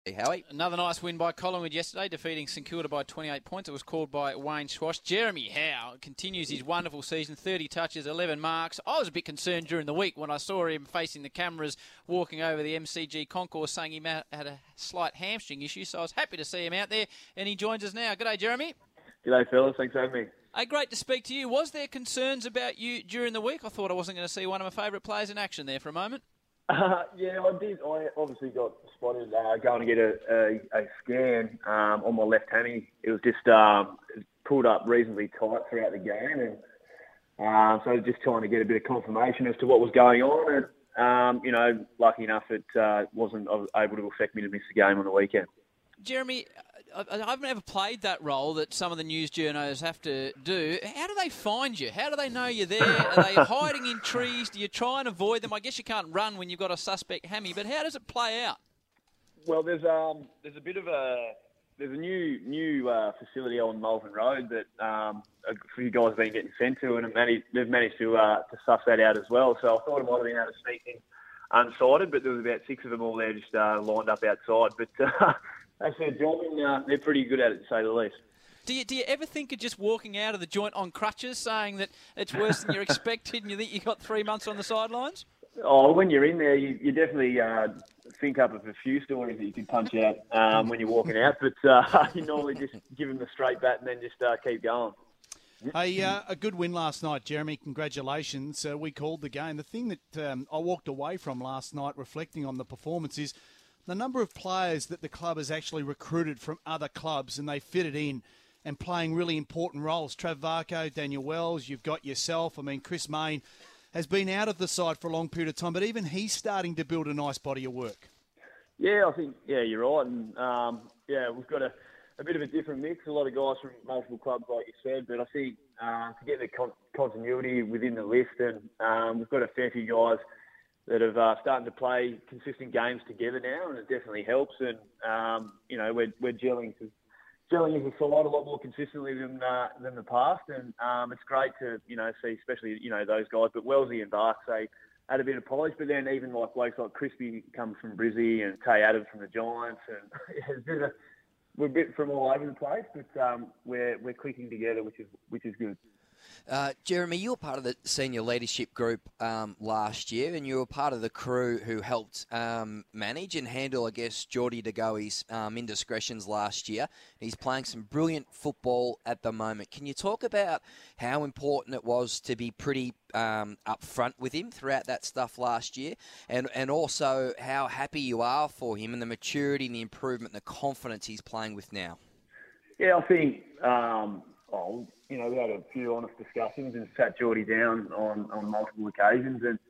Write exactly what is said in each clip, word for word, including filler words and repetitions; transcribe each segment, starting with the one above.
Hey, Howie. Another nice win by Collingwood yesterday, defeating St Kilda by twenty-eight points. It was called by Wayne Schwash. Jeremy Howe continues his wonderful season, thirty touches, eleven marks. I was a bit concerned during the week when I saw him facing the cameras walking over the M C G concourse saying he had a slight hamstring issue, so I was happy to see him out there, and he joins us now. G'day, Jeremy. G'day, fellas. Thanks for having me. Hey, great to speak to you. Was there concerns about you during the week? I thought I wasn't going to see one of my favourite players in action there for a moment. Uh, yeah, I did. I obviously got spotted uh, going to get a, a, a scan um, on my left hammy. It was just um, pulled up reasonably tight throughout the game, and uh, so just trying to get a bit of confirmation as to what was going on. And um, you know, lucky enough, it uh, wasn't able to affect me to miss the game on the weekend. Jeremy, I've never played that role that some of the news journos have to do. How do they find you? How do they know you're there? Are they hiding in trees? Do you try and avoid them? I guess you can't run when you've got a suspect hammy, but how does it play out? Well, there's um there's a bit of a there's a new new uh, facility on Malvern Road that um, a few guys have been getting sent to, and managed, they've managed to uh, to suss that out as well. So I thought I might have been able to sneak in unsighted, but there was about six of them all there just uh, lined up outside. But uh, That's their job, and uh, they're pretty good at it, to say the least. Do you, do you ever think of just walking out of the joint on crutches, saying that it's worse than you're expected and you think you got three months on the sidelines? Oh, when you're in there, you, you definitely uh, think up of a few stories that you can punch out um, when you're walking out, but uh, you normally just give them the straight bat and then just uh, keep going. Hey, uh, a good win last night, Jeremy. Congratulations. Uh, we called the game. The thing that um, I walked away from last night, reflecting on the performance, is the number of players that the club has actually recruited from other clubs, and they fitted in and playing really important roles. Trav Varco, Daniel Wells, you've got yourself. I mean, Chris Mayne has been out of the side for a long period of time, but even he's starting to build a nice body of work. Yeah, I think, yeah, you're right. And, um, yeah, we've got a, a bit of a different mix. A lot of guys from multiple clubs, like you said, but I think uh, to get the con- continuity within the list, and um, we've got a fair few guys that have uh, starting to play consistent games together now, and it definitely helps. And, um, you know, we're, we're gelling to, gelling as a side a lot more consistently than uh, than the past. And um, it's great to, you know, see, especially, you know, those guys. But Wellesley and Barks, they had a bit of polish. But then even like blokes like Crispy comes from Brizzy and Tay Adams from the Giants. And it's a bit of, we're a bit from all over the place, but um, we're we're clicking together, which is which is good. Uh, Jeremy, you were part of the senior leadership group um, last year, and you were part of the crew who helped um, manage and handle, I guess, Geordie De Goey's um, indiscretions last year. He's playing some brilliant football at the moment. Can you talk about how important it was to be pretty um, upfront with him throughout that stuff last year, and, and also how happy you are for him and the maturity and the improvement and the confidence he's playing with now? Yeah, I think... Um, oh, you know, we had a few honest discussions and sat Geordie down on, on multiple occasions and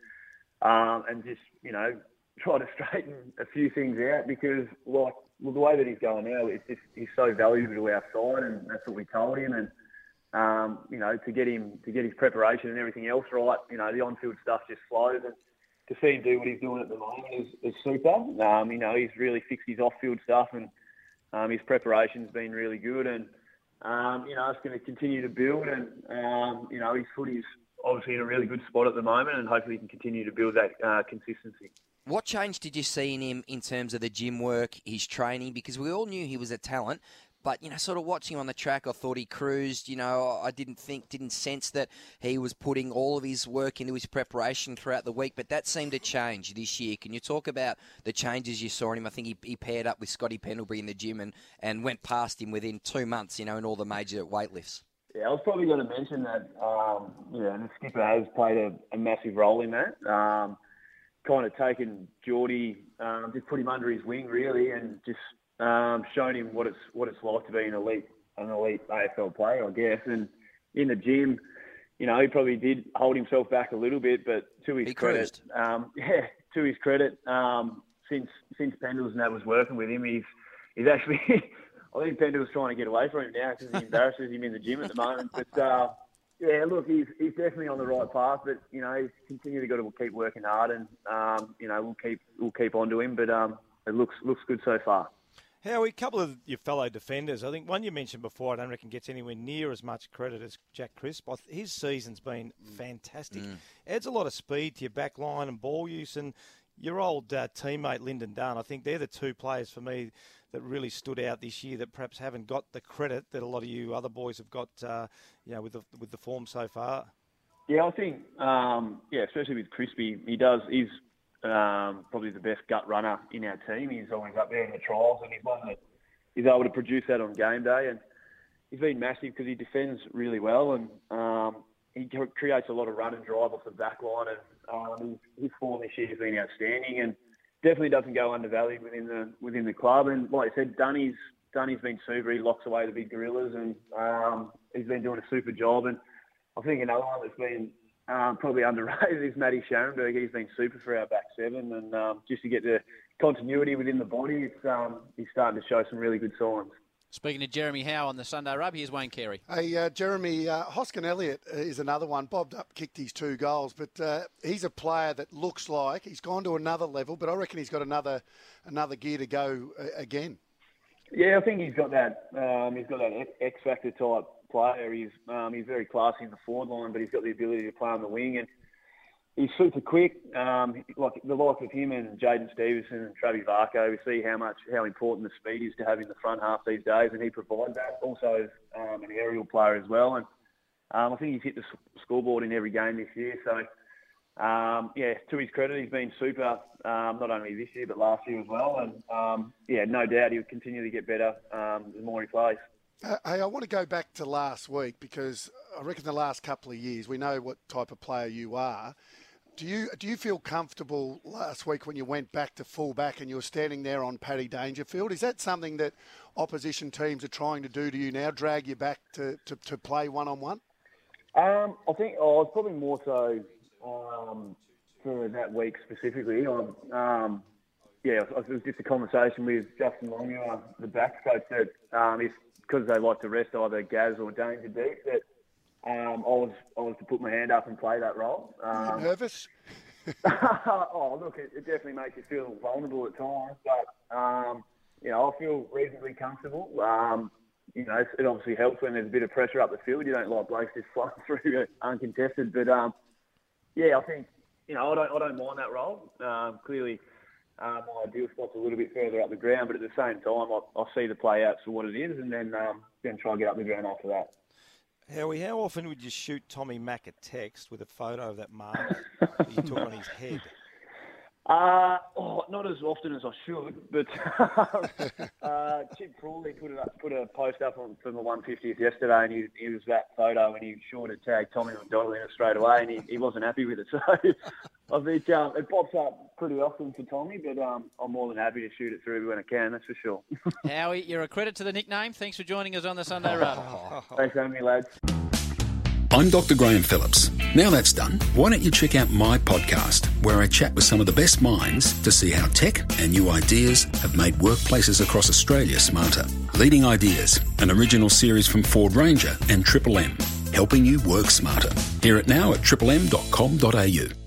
um, and just, you know, try to straighten a few things out because, like, well, the way that he's going now, it's just he's so valuable to our side, and that's what we told him. And um, you know, to get him to get his preparation and everything else right, you know, the on-field stuff just flows, and to see him do what he's doing at the moment is, is super. Um, you know, he's really fixed his off-field stuff, and um, his preparation's been really good, and Um, you know, it's going to continue to build, and, um, you know, his footy's obviously in a really good spot at the moment, and hopefully he can continue to build that uh, consistency. What change did you see in him in terms of the gym work, his training? Because we all knew he was a talent, but, you know, sort of watching him on the track, I thought he cruised. You know, I didn't think, didn't sense that he was putting all of his work into his preparation throughout the week, but that seemed to change this year. Can you talk about the changes you saw in him? I think he, he paired up with Scotty Pendlebury in the gym and, and went past him within two months, you know, in all the major weight lifts. Yeah, I was probably going to mention that, um, yeah, and the skipper has played a, a massive role in that. Um, kind of taken Geordie, um, just put him under his wing, really, and just Um, shown him what it's what it's like to be an elite an elite A F L player, I guess. And in the gym, you know, he probably did hold himself back a little bit, but to his he credit, um, yeah, to his credit, um, since since Pendles and that was working with him, he's he's actually. I think Pendle's trying to get away from him now because he embarrasses him in the gym at the moment. But uh, yeah, look, he's he's definitely on the right path. But you know, he's continued to got to keep working hard, and um, you know, we'll keep we'll keep on to him. But um, it looks looks good so far. Howie, a couple of your fellow defenders, I think one you mentioned before, I don't reckon gets anywhere near as much credit as Jack Crisp. His season's been fantastic. Mm. Adds a lot of speed to your back line and ball use, and your old uh, teammate Lyndon Dunn, I think they're the two players for me that really stood out this year that perhaps haven't got the credit that a lot of you other boys have got, uh, you know, with the with the form so far. Yeah, I think, um, yeah, especially with Crispy, he does, he's um, probably the best gut runner in our team. He's always up there in the trials, and he's one that is able to produce that on game day. And he's been massive because he defends really well, and um, he creates a lot of run and drive off the back line. And um, his form this year has been outstanding, and definitely doesn't go undervalued within the within the club. And like I said, Dunny's Dunny's been super. He locks away the big gorillas, and um, he's been doing a super job. And I think another one that's been um, probably underrated is Matty Scharenberg. He's been super for our back seven, and um, just to get the continuity within the body, it's um, he's starting to show some really good signs. Speaking of Jeremy Howe on the Sunday Rub, here's Wayne Carey. Hey, uh, Jeremy, uh, Hoskin Elliott is another one. Bobbed up, kicked his two goals, but uh, he's a player that looks like he's gone to another level, but I reckon he's got another another gear to go uh, again. Yeah, I think he's got that. Um, he's got that X factor type player. He's um, he's very classy in the forward line, but he's got the ability to play on the wing, and he's super quick. Um, like the like of him and Jaden Stevenson and Travis Varco, we see how much how important the speed is to have in the front half these days, and he provides that. Also, um, an aerial player as well, and um, I think he's hit the scoreboard in every game this year. So. Um, yeah, to his credit, he's been super, um, not only this year, but last year as well. And, um, yeah, no doubt he'll continue to get better um, the more he plays. Uh, hey, I want to go back to last week because I reckon the last couple of years, we know what type of player you are. Do you do you feel comfortable last week when you went back to full back and you were standing there on Paddy Dangerfield? Is that something that opposition teams are trying to do to you now, drag you back to, to, to play one-on-one? Um, I think oh, it's probably more so... Um, for that week specifically, um, um, yeah, it was just a conversation with Justin Longmuir, the backs coach, that um, if because they like to rest either Gaz or Danger deep, that um, I was I was to put my hand up and play that role. Um, Are you nervous? oh, look, it, it definitely makes you feel vulnerable at times, but um, you know, I feel reasonably comfortable. Um, you know, it obviously helps when there's a bit of pressure up the field. You don't like blokes just flying through uncontested, but. Um, Yeah, I think, you know, I don't I don't mind that role. Um, clearly, uh, my ideal spot's a little bit further up the ground, but at the same time, I, I see the play out for what it is, and then um, then try and get up the ground after that. Howie, how often would you shoot Tommy Mack a text with a photo of that mark that you took on his head? Uh, oh, not as often as I should, but uh, Chip Crawley put, it up, put a post up on, for the one hundred fiftieth yesterday, and he, he was that photo, and he sure to tag Tommy McDonald in it straight away, and he, he wasn't happy with it. So I think um, it pops up pretty often for Tommy, but um, I'm more than happy to shoot it through when I can, that's for sure. Howie, you're a credit to the nickname. Thanks for joining us on the Sunday Rub. Thanks for having me, lads. I'm Doctor Graham Phillips. Now that's done, why don't you check out my podcast, where I chat with some of the best minds to see how tech and new ideas have made workplaces across Australia smarter. Leading Ideas, an original series from Ford Ranger and Triple M, helping you work smarter. Hear it now at triple m dot com dot a u.